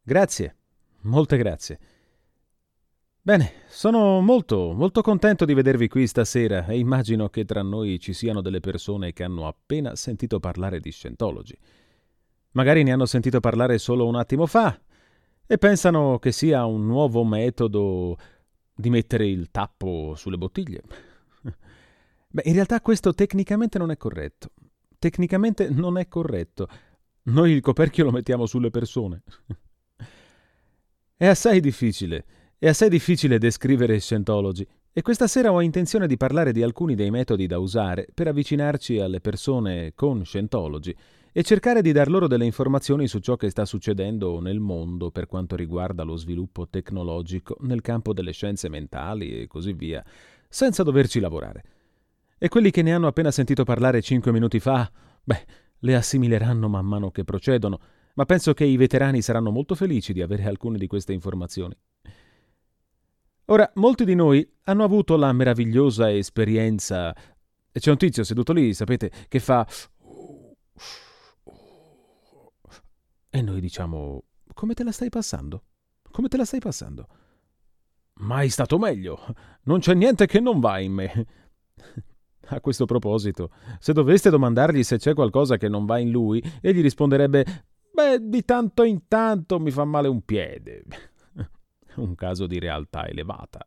Grazie, molte grazie. Bene, sono molto, molto contento di vedervi qui stasera e immagino che tra noi ci siano delle persone che hanno appena sentito parlare di Scientology. Magari ne hanno sentito parlare solo un attimo fa e pensano che sia un nuovo metodo di mettere il tappo sulle bottiglie. Beh, in realtà questo tecnicamente non è corretto. Tecnicamente non è corretto. Noi il coperchio lo mettiamo sulle persone. È assai difficile descrivere Scientology e questa sera ho intenzione di parlare di alcuni dei metodi da usare per avvicinarci alle persone con Scientology e cercare di dar loro delle informazioni su ciò che sta succedendo nel mondo per quanto riguarda lo sviluppo tecnologico nel campo delle scienze mentali e così via, senza doverci lavorare. E quelli che ne hanno appena sentito parlare 5 minuti fa, beh, le assimileranno man mano che procedono, ma penso che i veterani saranno molto felici di avere alcune di queste informazioni. Ora, molti di noi hanno avuto la meravigliosa esperienza. C'è un tizio seduto lì, sapete, che fa. E noi diciamo: come te la stai passando? Come te la stai passando? Mai stato meglio. Non c'è niente che non va in me. A questo proposito, se doveste domandargli se c'è qualcosa che non va in lui, egli risponderebbe: beh, di tanto in tanto mi fa male un piede. Un caso di realtà elevata.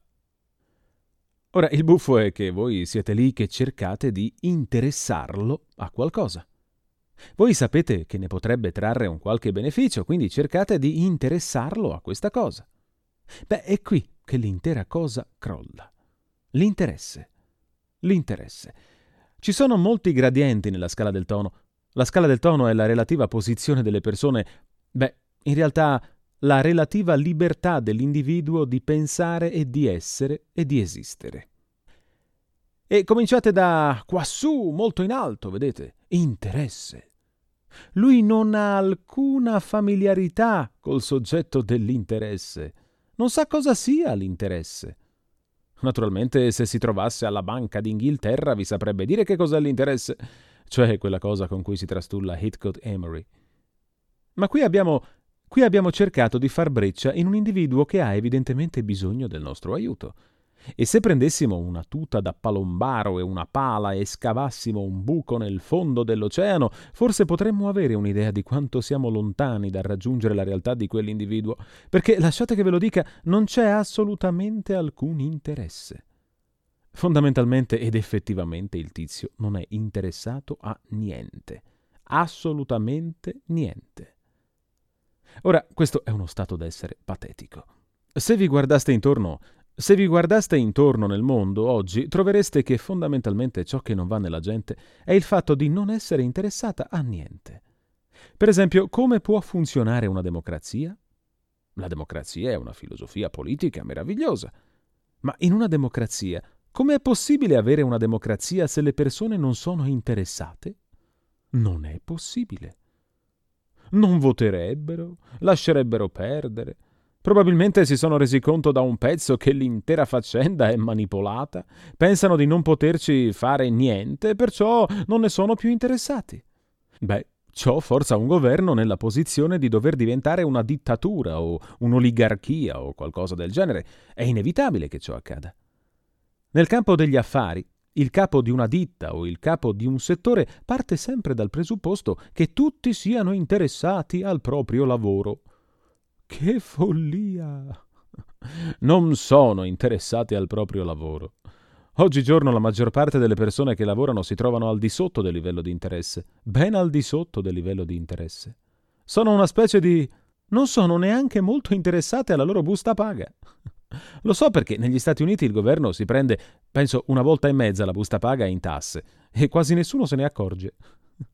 Ora, il buffo è che voi siete lì che cercate di interessarlo a qualcosa. Voi sapete che ne potrebbe trarre un qualche beneficio, quindi cercate di interessarlo a questa cosa. Beh, è qui che l'intera cosa crolla. L'interesse. L'interesse. Ci sono molti gradienti nella scala del tono. La scala del tono è la relativa posizione delle persone. Beh, in realtà la relativa libertà dell'individuo di pensare e di essere e di esistere. E cominciate da quassù, molto in alto, vedete? Interesse. Lui non ha alcuna familiarità col soggetto dell'interesse. Non sa cosa sia l'interesse. Naturalmente, se si trovasse alla Banca d'Inghilterra vi saprebbe dire che cos'è l'interesse, cioè quella cosa con cui si trastulla Heathcote Emery. Ma qui abbiamo cercato di far breccia in un individuo che ha evidentemente bisogno del nostro aiuto. E se prendessimo una tuta da palombaro e una pala e scavassimo un buco nel fondo dell'oceano, forse potremmo avere un'idea di quanto siamo lontani dal raggiungere la realtà di quell'individuo, perché, lasciate che ve lo dica, non c'è assolutamente alcun interesse. Fondamentalmente ed effettivamente il tizio non è interessato a niente. Assolutamente niente. Ora, questo è uno stato d'essere patetico. Se vi guardaste intorno nel mondo oggi, trovereste che fondamentalmente ciò che non va nella gente è il fatto di non essere interessata a niente. Per esempio, come può funzionare una democrazia? La democrazia è una filosofia politica meravigliosa. Ma in una democrazia, come è possibile avere una democrazia se le persone non sono interessate? Non è possibile. Non voterebbero, lascerebbero perdere. Probabilmente si sono resi conto da un pezzo che l'intera faccenda è manipolata, pensano di non poterci fare niente, perciò non ne sono più interessati. Beh, ciò forza un governo nella posizione di dover diventare una dittatura o un'oligarchia o qualcosa del genere. È inevitabile che ciò accada. Nel campo degli affari, il capo di una ditta o il capo di un settore parte sempre dal presupposto che tutti siano interessati al proprio lavoro. Che follia! Non sono interessati al proprio lavoro. Oggigiorno la maggior parte delle persone che lavorano si trovano al di sotto del livello di interesse, ben al di sotto del livello di interesse. Sono una specie di... non sono neanche molto interessate alla loro busta paga. Lo so perché negli Stati Uniti il governo si prende, penso, 1,5 volte la busta paga in tasse e quasi nessuno se ne accorge.